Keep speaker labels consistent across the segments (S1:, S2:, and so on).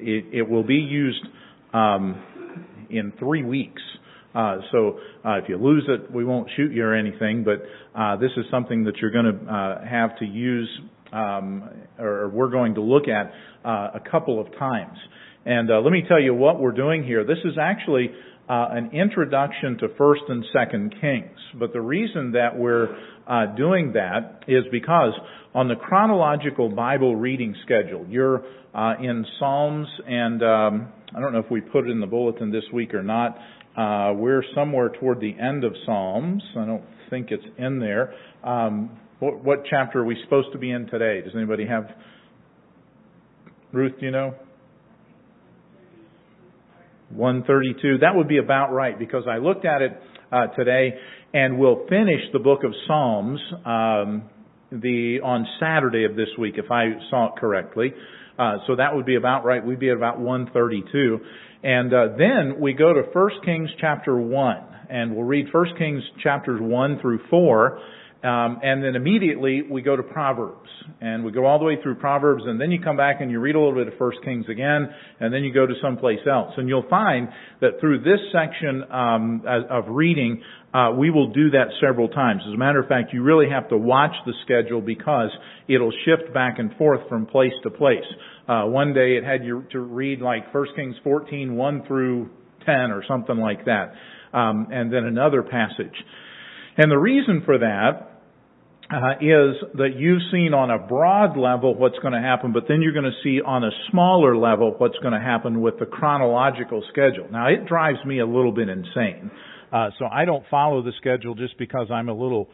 S1: it will be used in 3 weeks. So if you lose it, we won't shoot you or anything, but this is something that you're going to have to use, or we're going to look at a couple of times. And let me tell you what we're doing here. This is actually an introduction to 1st and 2nd Kings. But the reason that we're doing that is because on the chronological Bible reading schedule, you're in Psalms, and I don't know if we put it in the bulletin this week or not. We're somewhere toward the end of Psalms. I don't think it's in there. What chapter are we supposed to be in today? Does anybody have? Ruth, do you know? 132. That would be about right, because I looked at it today, and we'll finish the book of Psalms on Saturday of this week, if I saw it correctly. So that would be about right. We'd be at about 132. And then we go to 1 Kings chapter 1, and we'll read 1 Kings chapters 1 through 4, and then immediately we go to Proverbs. And we go all the way through Proverbs, and then you come back and you read a little bit of 1 Kings again, and then you go to someplace else. And you'll find that through this section of reading, we will do that several times. As a matter of fact, you really have to watch the schedule, because it'll shift back and forth from place to place. One day it had you to read like 1 Kings 14, 1 through 10 or something like that. And then another passage. And the reason for that is that you've seen on a broad level what's going to happen, but then you're going to see on a smaller level what's going to happen with the chronological schedule. Now, it drives me a little bit insane. So I don't follow the schedule just because I'm a little,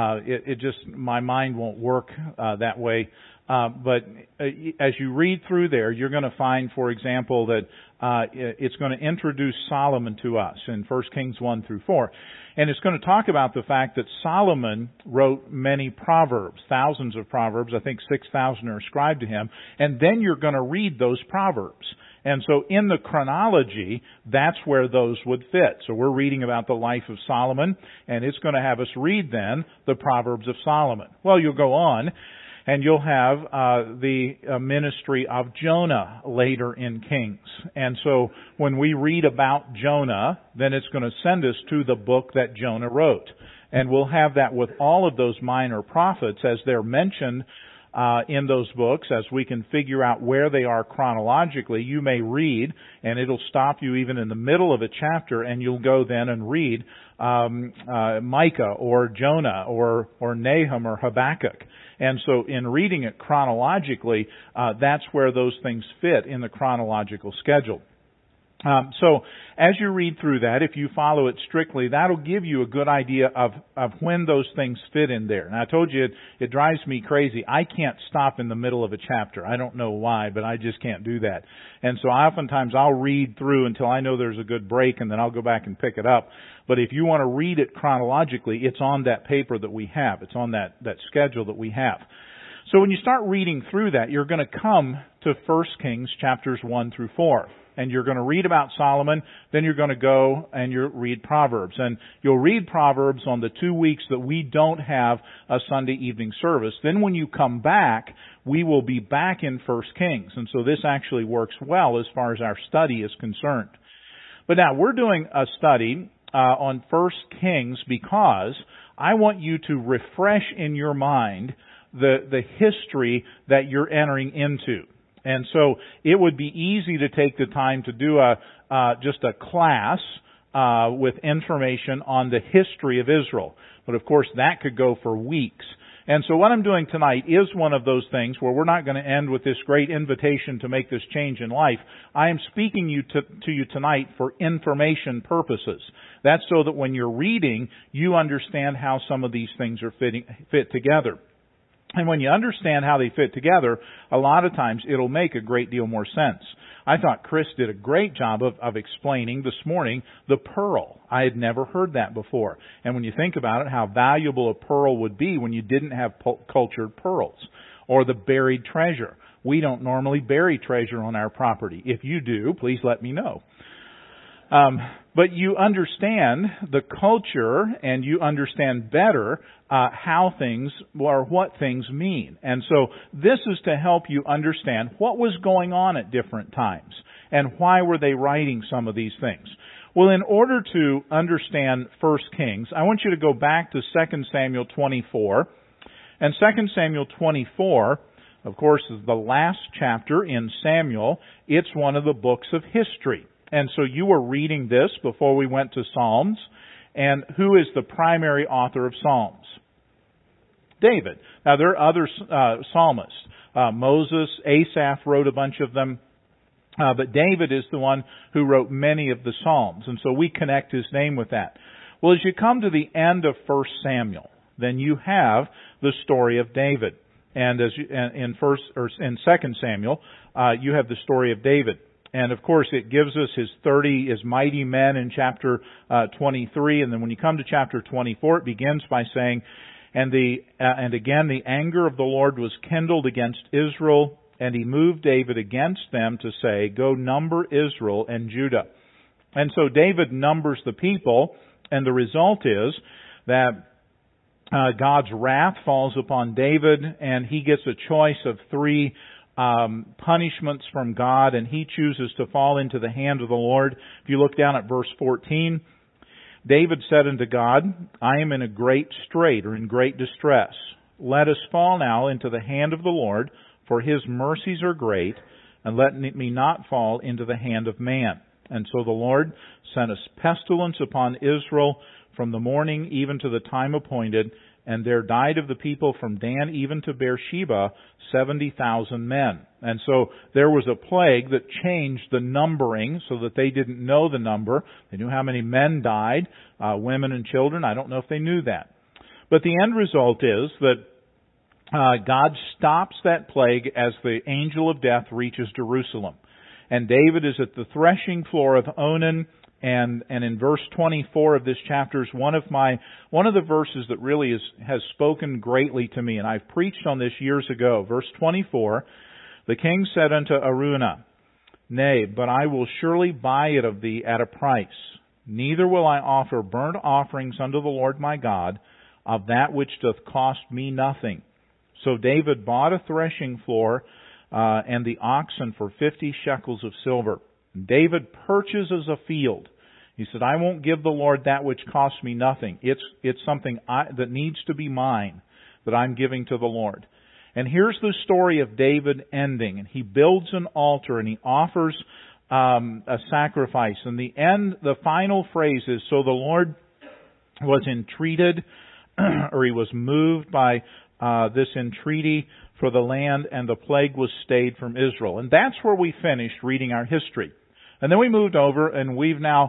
S1: my mind won't work that way. But as you read through there, you're going to find, for example, that it's going to introduce Solomon to us in 1 Kings 1 through 4. And it's going to talk about the fact that Solomon wrote many proverbs, thousands of proverbs. I think 6,000 are ascribed to him. And then you're going to read those proverbs. And so in the chronology, that's where those would fit. So we're reading about the life of Solomon, and it's going to have us read then the Proverbs of Solomon. Well, you'll go on, and you'll have the ministry of Jonah later in Kings. And so when we read about Jonah, then it's going to send us to the book that Jonah wrote. And we'll have that with all of those minor prophets as they're mentioned in those books, as we can figure out where they are chronologically. You may read, and it'll stop you even in the middle of a chapter, and you'll go then and read Micah or Jonah or Nahum or Habakkuk. And so in reading it chronologically, that's where those things fit in the chronological schedule. So as you read through that, if you follow it strictly, that'll give you a good idea of when those things fit in there. And I told you it drives me crazy. I can't stop in the middle of a chapter. I don't know why, but I just can't do that. And so oftentimes I'll read through until I know there's a good break, and then I'll go back and pick it up. But if you want to read it chronologically, it's on that paper that we have. It's on that schedule that we have. So when you start reading through that, you're going to come to 1 Kings chapters 1 through 4. And you're going to read about Solomon, then you're going to go and you'll read Proverbs. And you'll read Proverbs on the 2 weeks that we don't have a Sunday evening service. Then when you come back, we will be back in 1 Kings. And so this actually works well as far as our study is concerned. But now we're doing a study on 1 Kings because I want you to refresh in your mind the history that you're entering into. And so it would be easy to take the time to do just a class with information on the history of Israel. But of course that could go for weeks. And so what I'm doing tonight is one of those things where we're not going to end with this great invitation to make this change in life. I am speaking to you tonight for information purposes. That's so that when you're reading, you understand how some of these things are fit together. And when you understand how they fit together, a lot of times it'll make a great deal more sense. I thought Chris did a great job of explaining this morning the pearl. I had never heard that before. And when you think about it, how valuable a pearl would be when you didn't have cultured pearls. Or the buried treasure. We don't normally bury treasure on our property. If you do, please let me know. But you understand the culture and you understand better how things or what things mean. And so this is to help you understand what was going on at different times. And why were they writing some of these things? Well, in order to understand 1 Kings, I want you to go back to 2 Samuel 24. And 2 Samuel 24, of course, is the last chapter in Samuel. It's one of the books of history. And so you were reading this before we went to Psalms. And who is the primary author of Psalms? David. Now, there are other psalmists. Moses, Asaph wrote a bunch of them. But David is the one who wrote many of the Psalms. And so we connect his name with that. Well, as you come to the end of 1 Samuel, then you have the story of David. And as you, in 2 Samuel, you have the story of David. And of course, it gives us his mighty men in chapter 23. And then when you come to chapter 24, it begins by saying, and again the anger of the Lord was kindled against Israel, and he moved David against them to say, go number Israel and Judah. And so David numbers the people, and the result is that God's wrath falls upon David, and he gets a choice of 3 punishments from God, and he chooses to fall into the hand of the Lord. If you look down at verse 14, David said unto God, I am in a great strait, or in great distress. Let us fall now into the hand of the Lord, for his mercies are great, and let me not fall into the hand of man. And so the Lord sent a pestilence upon Israel from the morning even to the time appointed, and there died of the people from Dan even to Beersheba 70,000 men. And so there was a plague that changed the numbering so that they didn't know the number. They knew how many men died, women and children. I don't know if they knew that. But the end result is that God stops that plague as the angel of death reaches Jerusalem. And David is at the threshing floor of Onan. And in verse 24 of this chapter is one of the verses that really has spoken greatly to me. And I've preached on this years ago. Verse 24, the king said unto Araunah, Nay, but I will surely buy it of thee at a price. Neither will I offer burnt offerings unto the Lord my God of that which doth cost me nothing. So David bought a threshing floor and the oxen for 50 shekels of silver. David purchases a field. He said, I won't give the Lord that which costs me nothing. It's something that needs to be mine that I'm giving to the Lord. And here's the story of David ending. And he builds an altar and he offers a sacrifice. And the final phrase is, so the Lord was entreated, or he was moved by this entreaty for the land, and the plague was stayed from Israel. And that's where we finished reading our history. And then we moved over, and we've now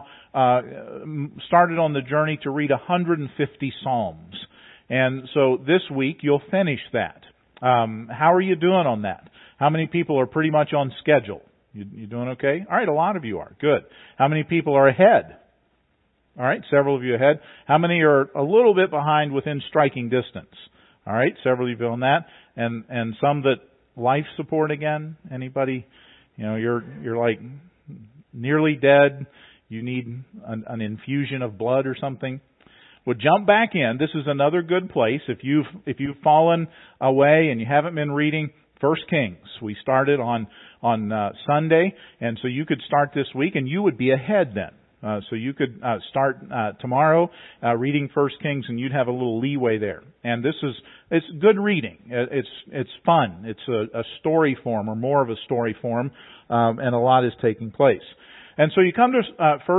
S1: started on the journey to read 150 Psalms. And so this week, you'll finish that. How are you doing on that? How many people are pretty much on schedule? You doing okay? All right, a lot of you are. Good. How many people are ahead? All right, several of you ahead. How many are a little bit behind within striking distance? All right, several of you on that. And some that life support again? Anybody? You're like nearly dead. You need an infusion of blood or something. Well, jump back in. This is another good place. If you've fallen away and you haven't been reading 1 Kings, we started on Sunday, and so you could start this week, and you would be ahead then. So you could start tomorrow reading 1 Kings, and you'd have a little leeway there. And it's good reading. It's fun. It's a story form, or more of a story form, and a lot is taking place. And so you come to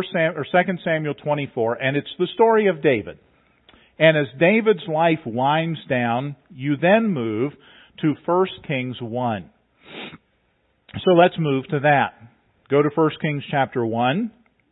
S1: 2 Samuel 24, and it's the story of David. And as David's life winds down, you then move to 1 Kings 1. So let's move to that. Go to 1 Kings chapter 1.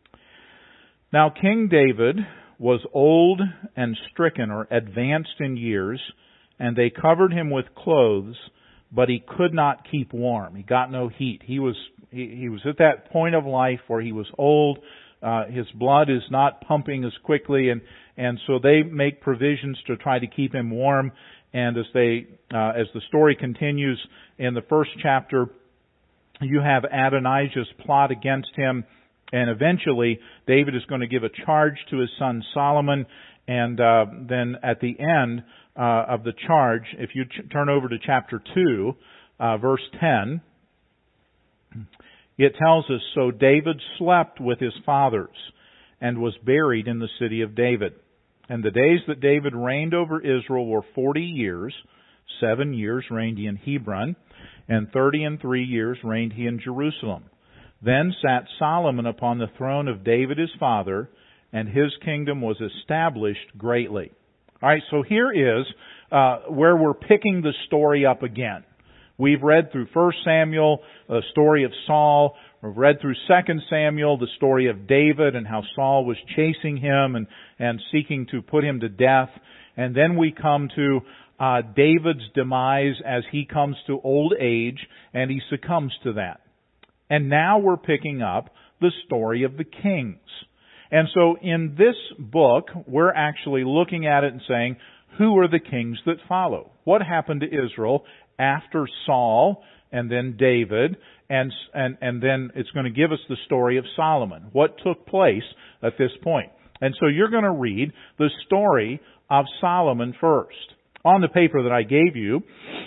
S1: Now King David was old and stricken, or advanced in years, and they covered him with clothes, but he could not keep warm. He got no heat. He was at that point of life where he was old. His blood is not pumping as quickly, and so they make provisions to try to keep him warm. And as the story continues in the first chapter, you have Adonijah's plot against him, and eventually David is going to give a charge to his son Solomon. And then at the end of the charge, if you turn over to chapter 2, verse 10, It tells us, "So David slept with his fathers and was buried in the city of David. And the days that David reigned over Israel were 40 years. 7 years reigned he in Hebron, and 33 years reigned he in Jerusalem. Then sat Solomon upon the throne of David his father, and his kingdom was established greatly." All right, so here is where we're picking the story up again. We've read through 1 Samuel, the story of Saul. We've read through 2 Samuel, the story of David and how Saul was chasing him and seeking to put him to death. And then we come to David's demise as he comes to old age and he succumbs to that. And now we're picking up the story of the kings. And so in this book, we're actually looking at it and saying, who are the kings that follow? What happened to Israel after Saul and then David, and then it's going to give us the story of Solomon. What took place at this point? And so you're going to read the story of Solomon first. On the paper that I gave you,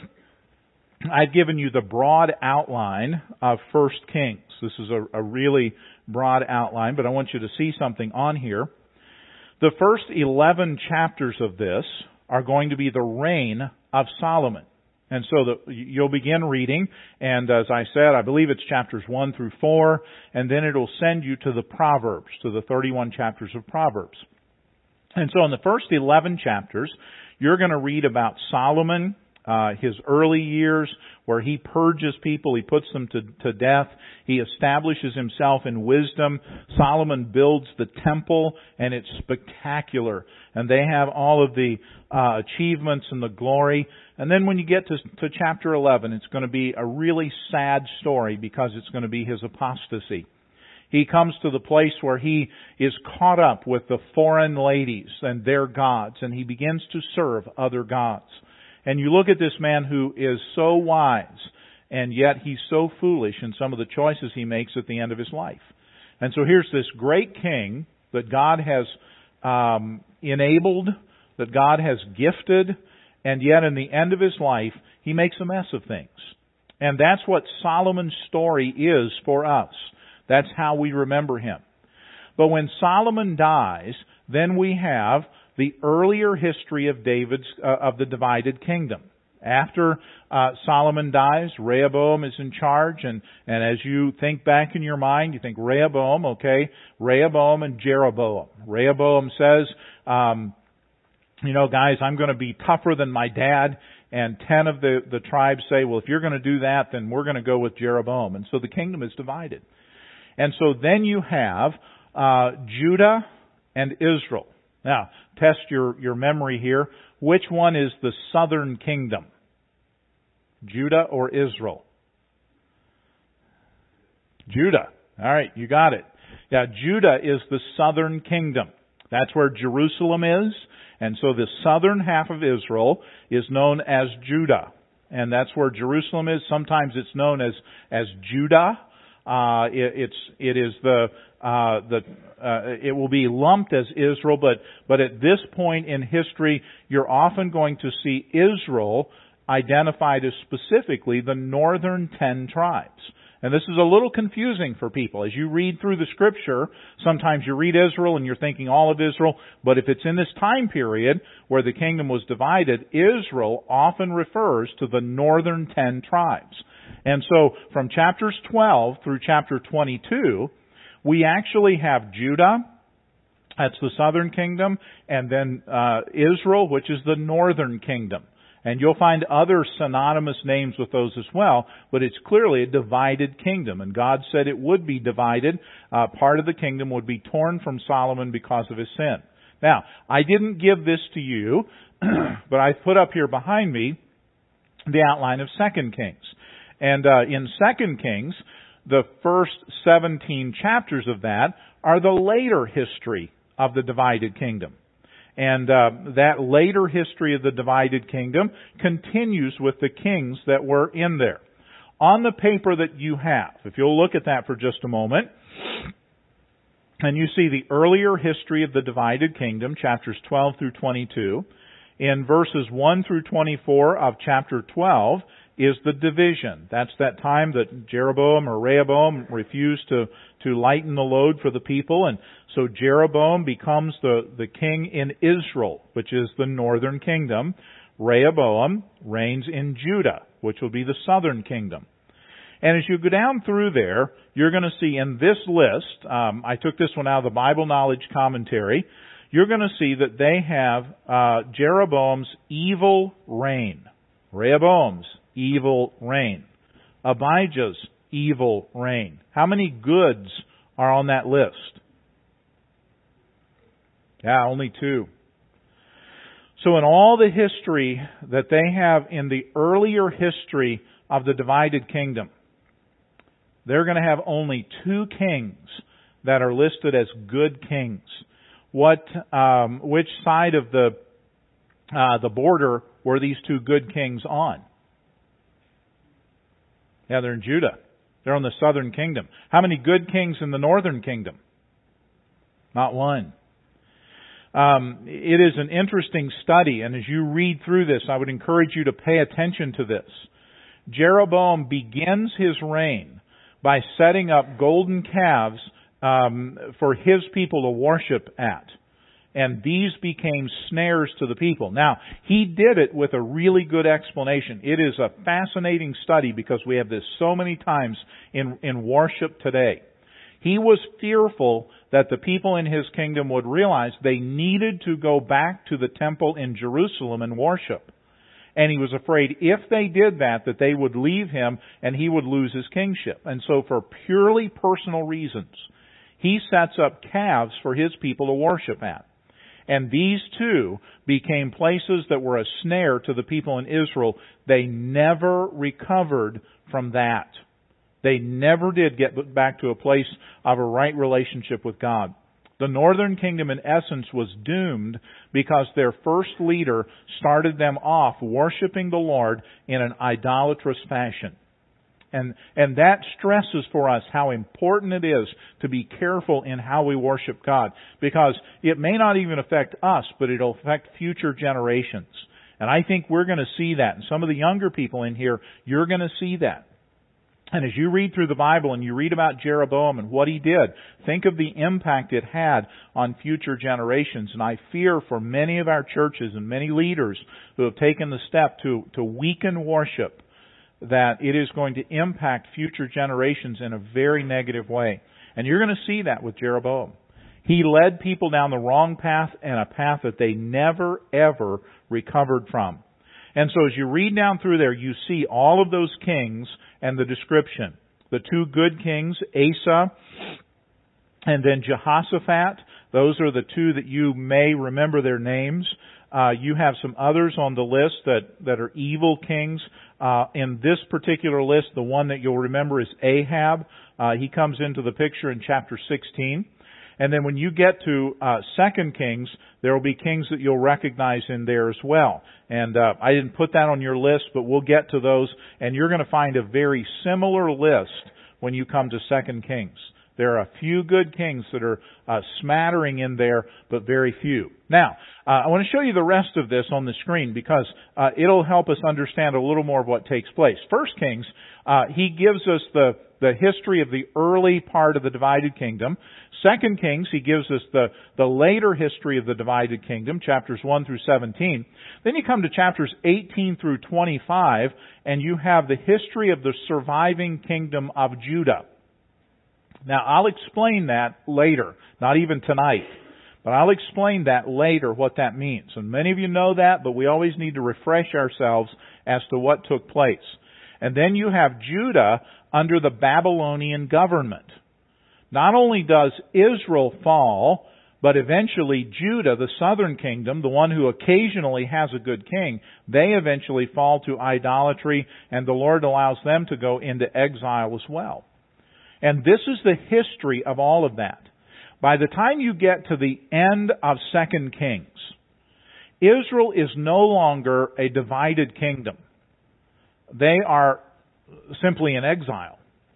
S1: I've given you the broad outline of 1 Kings. This is a really broad outline, but I want you to see something on here. The first 11 chapters of this are going to be the reign of Solomon. And so you'll begin reading, and as I said, I believe it's chapters 1 through 4, and then it'll send you to the Proverbs, to the 31 chapters of Proverbs. And so in the first 11 chapters, you're going to read about Solomon, his early years, where he purges people, he puts them to death, he establishes himself in wisdom. Solomon builds the temple, and it's spectacular. And they have all of the achievements and the glory. And then when you get to chapter 11, it's going to be a really sad story because it's going to be his apostasy. He comes to the place where he is caught up with the foreign ladies and their gods, and he begins to serve other gods. And you look at this man who is so wise, and yet he's so foolish in some of the choices he makes at the end of his life. And so here's this great king that God has enabled, that God has gifted, and yet in the end of his life, he makes a mess of things. And that's what Solomon's story is for us. That's how we remember him. But when Solomon dies, then we have the earlier history of of the divided kingdom. After Solomon dies, Rehoboam is in charge, and as you think back in your mind, you think Rehoboam, okay, Rehoboam and Jeroboam. Rehoboam says, guys, I'm going to be tougher than my dad, and 10 of the tribes say, well, if you're going to do that, then we're going to go with Jeroboam. And so the kingdom is divided. And so then you have Judah and Israel. Now, test your memory here. Which one is the southern kingdom? Judah or Israel? Judah. All right, you got it. Yeah, Judah is the southern kingdom. That's where Jerusalem is. And so the southern half of Israel is known as Judah. And that's where Jerusalem is. Sometimes it's known as Judah. It will be lumped as Israel, but at this point in history, you're often going to see Israel identified as specifically the northern 10 tribes. And this is a little confusing for people. As you read through the Scripture, sometimes you read Israel and you're thinking all of Israel, but if it's in this time period where the kingdom was divided, Israel often refers to the northern 10 tribes. And so from chapters 12 through chapter 22, we actually have Judah, that's the southern kingdom, and then Israel, which is the northern kingdom. And you'll find other synonymous names with those as well, but it's clearly a divided kingdom. And God said it would be divided. Part of the kingdom would be torn from Solomon because of his sin. Now, I didn't give this to you, but I put up here behind me the outline of 2 Kings. And in 2 Kings, the first 17 chapters of that are the later history of the divided kingdom. And that later history of the divided kingdom continues with the kings that were in there. On the paper that you have, if you'll look at that for just a moment, and you see the earlier history of the divided kingdom, chapters 12 through 22, in verses 1 through 24 of chapter 12, is the division. That's that time that Jeroboam or Rehoboam refused to lighten the load for the people. And so Jeroboam becomes the king in Israel, which is the northern kingdom. Rehoboam reigns in Judah, which will be the southern kingdom. And as you go down through there, you're going to see in this list, I took this one out of the Bible Knowledge Commentary, you're going to see that they have Jeroboam's evil reign, Rehoboam's evil reign, Abijah's evil reign. How many goods are on that list? Yeah, only 2. So in all the history that they have in the earlier history of the divided kingdom, they're going to have only 2 kings that are listed as good kings. Which side of the border were these 2 good kings on? Yeah, they're in Judah. They're on the southern kingdom. How many good kings in the northern kingdom? Not one. It is an interesting study, and as you read through this, I would encourage you to pay attention to this. Jeroboam begins his reign by setting up golden calves for his people to worship at. And these became snares to the people. Now, he did it with a really good explanation. It is a fascinating study because we have this so many times in worship today. He was fearful that the people in his kingdom would realize they needed to go back to the temple in Jerusalem and worship. And he was afraid if they did that they would leave him and he would lose his kingship. And so for purely personal reasons, he sets up calves for his people to worship at. And these 2 became places that were a snare to the people in Israel. They never recovered from that. They never did get back to a place of a right relationship with God. The northern kingdom, in essence, was doomed because their first leader started them off worshiping the Lord in an idolatrous fashion. And that stresses for us how important it is to be careful in how we worship God, because it may not even affect us, but it'll affect future generations. And I think we're going to see that. And some of the younger people in here, you're going to see that. And as you read through the Bible and you read about Jeroboam and what he did, think of the impact it had on future generations. And I fear for many of our churches and many leaders who have taken the step to weaken worship, that it is going to impact future generations in a very negative way. And you're going to see that with Jeroboam. He led people down the wrong path, and a path that they never, ever recovered from. And so as you read down through there, you see all of those kings and the description. The 2 good kings, Asa and then Jehoshaphat. Those are the 2 that you may remember their names. You have some others on the list that are evil kings. In this particular list, the one that you'll remember is Ahab. He comes into the picture in chapter 16. And then when you get to 2 Kings, there will be kings that you'll recognize in there as well. And I didn't put that on your list, but we'll get to those. And you're going to find a very similar list when you come to 2 Kings. There are a few good kings that are smattering in there, but very few. Now, I want to show you the rest of this on the screen because it'll help us understand a little more of what takes place. 1 Kings, he gives us the history of the early part of the divided kingdom. 2 Kings, he gives us the later history of the divided kingdom, chapters 1 through 17. Then you come to chapters 18 through 25, and you have the history of the surviving kingdom of Judah. Now, I'll explain that later, not even tonight, but I'll explain that later, what that means. And many of you know that, but we always need to refresh ourselves as to what took place. And then you have Judah under the Babylonian government. Not only does Israel fall, but eventually Judah, the southern kingdom, the one who occasionally has a good king, they eventually fall to idolatry, and the Lord allows them to go into exile as well. And this is the history of all of that. By the time you get to the end of 2 Kings, Israel is no longer a divided kingdom. They are simply in exile.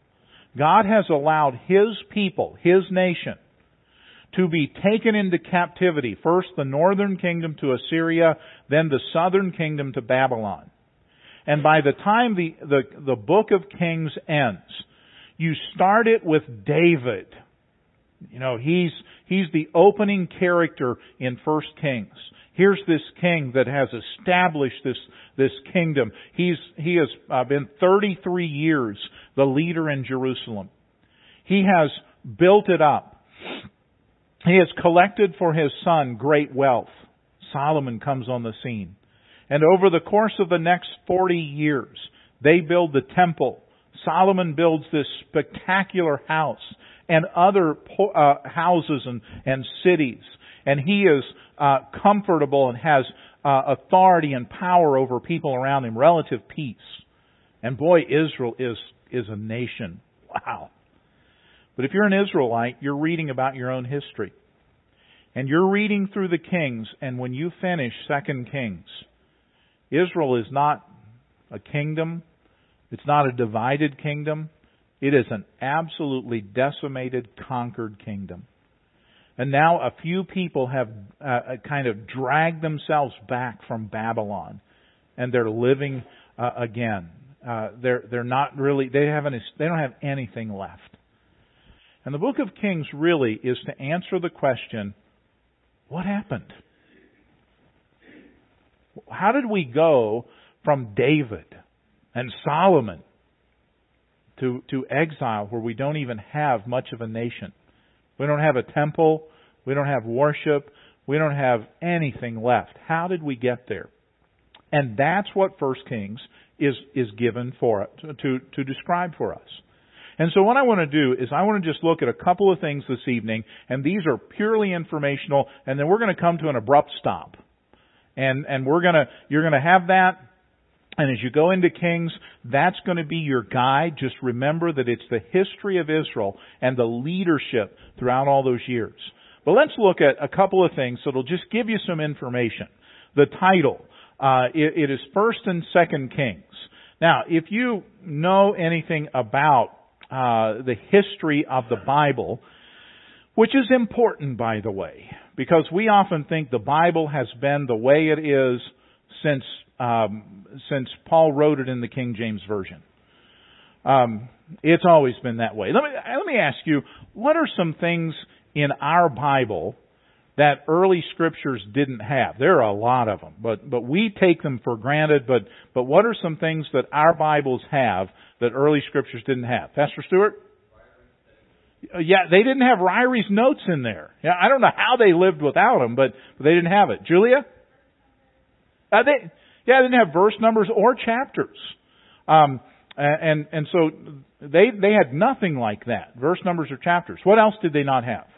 S1: God has allowed His people, His nation, to be taken into captivity. First the northern kingdom to Assyria, then the southern kingdom to Babylon. And by the time the book of Kings ends, you start it with David. You know, he's the opening character in 1 Kings. Here's this king that has established this kingdom. He has been 33 years the leader in Jerusalem. He has built it up. He has collected for his son great wealth. Solomon comes on the scene. And over the course of the next 40 years, they build the temple. Solomon builds this spectacular house and other houses and cities. And he is comfortable and has authority and power over people around him, relative peace. And boy, Israel is a nation. Wow. But if you're an Israelite, you're reading about your own history. And you're reading through the Kings, and when you finish 2 Kings, Israel is not a kingdom. It's not a divided kingdom. It is an absolutely decimated, conquered kingdom. And now a few people have kind of dragged themselves back from Babylon, and they're living again. They're not really. They don't have anything left. And the book of Kings really is to answer the question, what happened? How did we go from David and Solomon to exile where we don't even have much of a nation? We don't have a temple. We don't have worship. We don't have anything left. How did we get there? And that's what 1 Kings is given for to describe for us. And so what I want to do is I want to just look at a couple of things this evening, and these are purely informational, and then we're going to come to an abrupt stop. And you're going to have that, and as you go into Kings, that's going to be your guide. Just remember that it's the history of Israel and the leadership throughout all those years. But let's look at a couple of things that'll just give you some information. The title, it is 1 and 2 Kings. Now, if you know anything about the history of the Bible, which is important, by the way, because we often think the Bible has been the way it is since Paul wrote it in the King James Version. It's always been that way. Let me ask you, what are some things in our Bible that early scriptures didn't have? There are a lot of them, but we take them for granted. But what are some things that our Bibles have that early scriptures didn't have? Pastor Stewart? Yeah, they didn't have Ryrie's notes in there. Yeah, I don't know how they lived without them, but they didn't have it. Julia? They didn't have verse numbers or chapters. And so they had nothing like that, verse numbers or chapters. What else did they not have?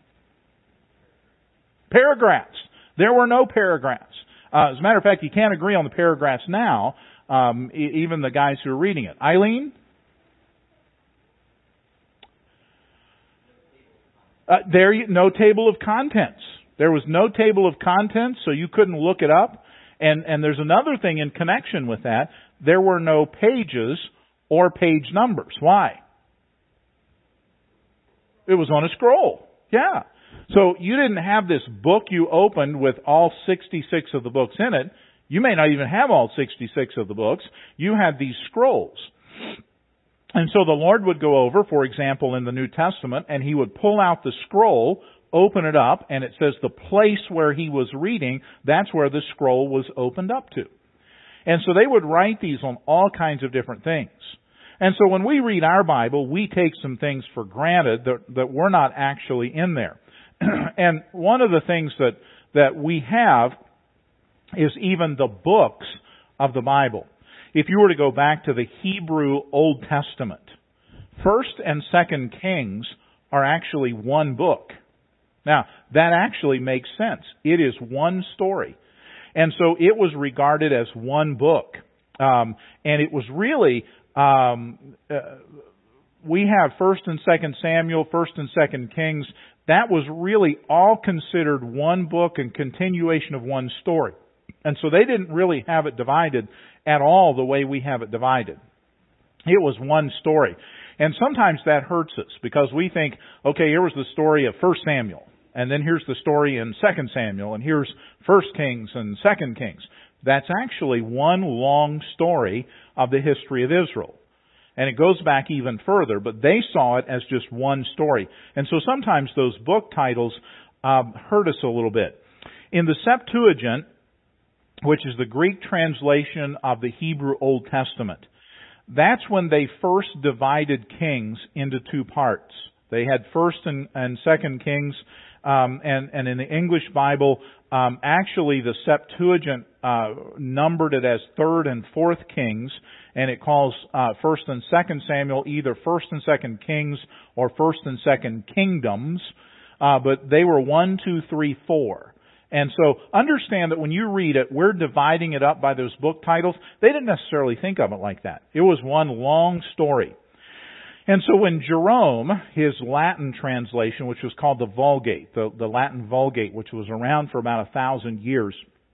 S1: Paragraphs. There were no paragraphs. As a matter of fact, you can't agree on the paragraphs now, even the guys who are reading it. Eileen? No table of contents. There was no table of contents, so you couldn't look it up. And there's another thing in connection with that. There were no pages or page numbers. Why? It was on a scroll. Yeah. So you didn't have this book you opened with all 66 of the books in it. You may not even have all 66 of the books. You had these scrolls. And so the Lord would go over, for example, in the New Testament, and He would pull out the scroll, open it up, and it says the place where He was reading, that's where the scroll was opened up to. And so they would write these on all kinds of different things. And so when we read our Bible, we take some things for granted that were not actually in there. And one of the things that we have is even the books of the Bible. If you were to go back to the Hebrew Old Testament, 1 and 2 Kings are actually one book. Now, that actually makes sense. It is one story. And so it was regarded as one book. And it was really, we have 1 and 2 Samuel, 1 and 2 Kings. That was really all considered one book and continuation of one story. And so they didn't really have it divided at all the way we have it divided. It was one story. And sometimes that hurts us because we think, okay, here was the story of 1 Samuel. And then here's the story in 2 Samuel. And here's 1 Kings and 2 Kings. That's actually one long story of the history of Israel. And it goes back even further, but they saw it as just one story. And so sometimes those book titles hurt us a little bit. In the Septuagint, which is the Greek translation of the Hebrew Old Testament, that's when they first divided Kings into two parts. They had First and Second Kings, and in the English Bible, actually the Septuagint numbered it as Third and Fourth Kings, and it calls First and Second Samuel either First and Second Kings or First and Second Kingdoms, but they were 1, 2, 3, 4. And so understand that when you read it, we're dividing it up by those book titles. They didn't necessarily think of it like that. It was one long story. And so when Jerome, his Latin translation, which was called the Vulgate, the Latin Vulgate, which was around for about 1,000 years,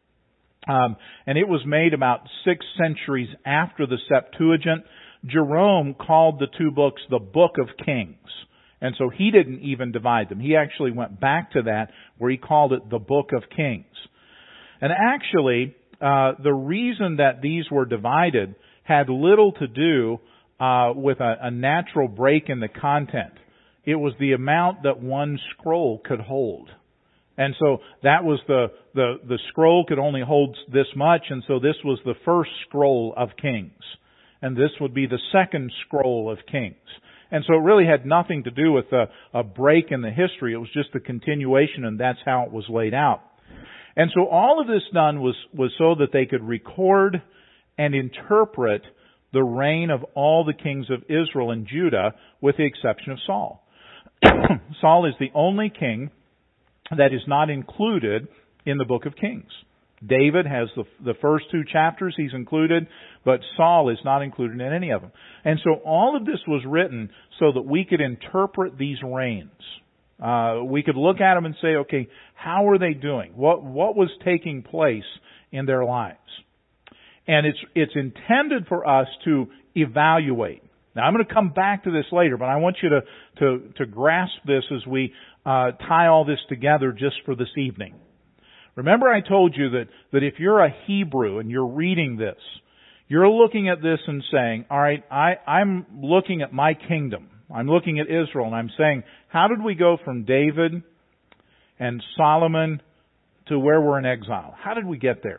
S1: and it was made about 6 centuries after the Septuagint, Jerome called the two books the Book of Kings. And so he didn't even divide them. He actually went back to that where he called it the Book of Kings. And actually, the reason that these were divided had little to do with a natural break in the content. It was the amount that one scroll could hold. And so that was the scroll could only hold this much, and so this was the first scroll of Kings. And this would be the second scroll of Kings. And so it really had nothing to do with a break in the history. It was just a continuation, and that's how it was laid out. And so all of this done was so that they could record and interpret the reign of all the kings of Israel and Judah, with the exception of Saul. Saul is the only king that is not included in the book of Kings. David has the first 2 chapters he's included, but Saul is not included in any of them. And so all of this was written so that we could interpret these reigns. We could look at them and say, okay, how are they doing? What was taking place in their lives? And it's intended for us to evaluate. Now I'm going to come back to this later, but I want you to grasp this as we tie all this together just for this evening. Remember I told you that if you're a Hebrew and you're reading this, you're looking at this and saying, all right, I'm looking at my kingdom. I'm looking at Israel and I'm saying, how did we go from David and Solomon to where we're in exile? How did we get there?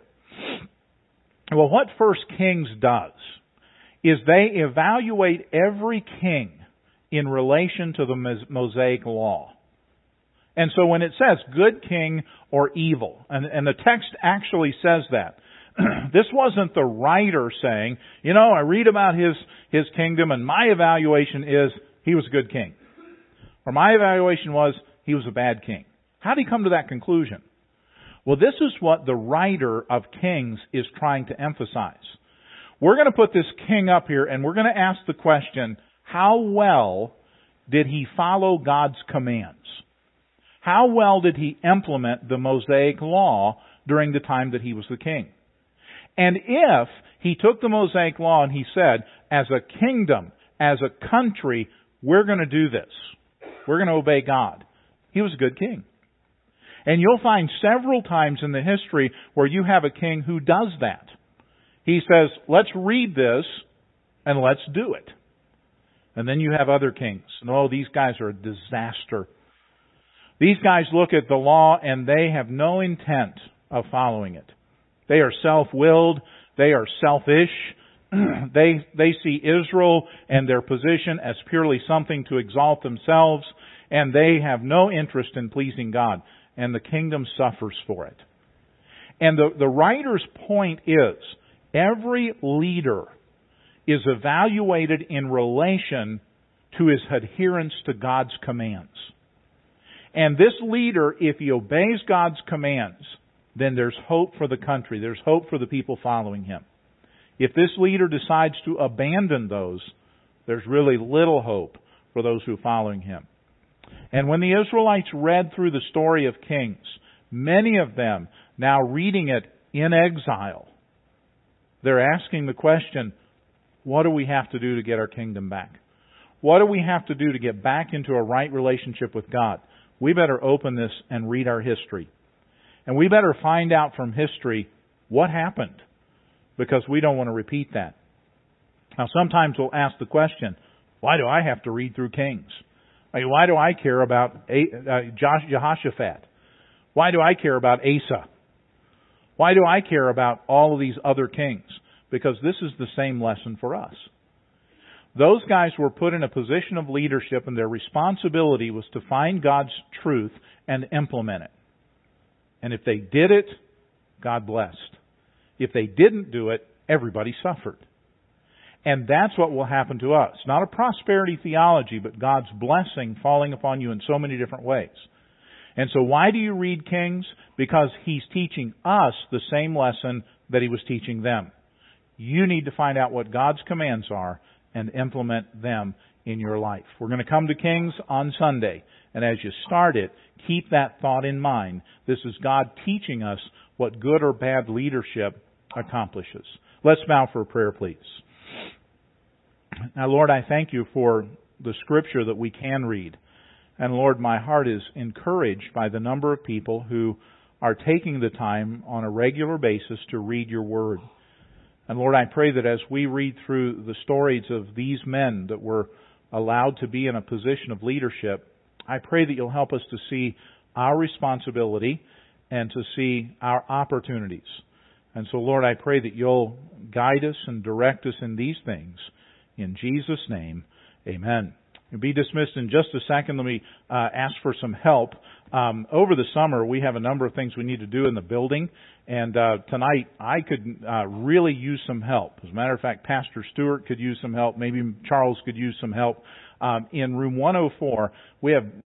S1: Well, what First Kings does is they evaluate every king in relation to the Mosaic Law. And so when it says good king or evil, and the text actually says that, this wasn't the writer saying, I read about his kingdom and my evaluation is he was a good king. Or my evaluation was he was a bad king. How did he come to that conclusion? Well, this is what the writer of Kings is trying to emphasize. We're going to put this king up here and we're going to ask the question, how well did he follow God's commands? How well did he implement the Mosaic Law during the time that he was the king? And if he took the Mosaic Law and he said, as a kingdom, as a country, we're going to do this. We're going to obey God. He was a good king. And you'll find several times in the history where you have a king who does that. He says, let's read this and let's do it. And then you have other kings. No, these guys are a disaster. These guys look at the law and they have no intent of following it. They are self-willed. They are selfish. They see Israel and their position as purely something to exalt themselves, and they have no interest in pleasing God. And the kingdom suffers for it. And the writer's point is, every leader is evaluated in relation to his adherence to God's commands. And this leader, if he obeys God's commands, then there's hope for the country. There's hope for the people following him. If this leader decides to abandon those, there's really little hope for those who are following him. And when the Israelites read through the story of Kings, many of them, now reading it in exile, they're asking the question, what do we have to do to get our kingdom back? What do we have to do to get back into a right relationship with God? We better open this and read our history. And we better find out from history What happened? Because we don't want to repeat that. Now, sometimes we'll ask the question, why do I have to read through Kings? I mean, why do I care about Jehoshaphat? Why do I care about Asa? Why do I care about all of these other kings? Because this is the same lesson for us. Those guys were put in a position of leadership, and their responsibility was to find God's truth and implement it. And if they did it, God blessed. If they didn't do it, everybody suffered. And that's what will happen to us. Not a prosperity theology, but God's blessing falling upon you in so many different ways. And so why do you read Kings? Because He's teaching us the same lesson that He was teaching them. You need to find out what God's commands are and implement them in your life. We're going to come to Kings on Sunday. And as you start it, keep that thought in mind. This is God teaching us what good or bad leadership accomplishes. Let's bow for a prayer, please. Now, Lord, I thank You for the Scripture that we can read. And Lord, my heart is encouraged by the number of people who are taking the time on a regular basis to read Your Word. And Lord, I pray that as we read through the stories of these men that were allowed to be in a position of leadership, I pray that You'll help us to see our responsibility and to see our opportunities. And so, Lord, I pray that You'll guide us and direct us in these things. In Jesus' name, amen. You'll be dismissed in just a second. Let me ask for some help. Over the summer, we have a number of things we need to do in the building. And tonight, I could really use some help. As a matter of fact, Pastor Stewart could use some help. Maybe Charles could use some help. In room 104, we have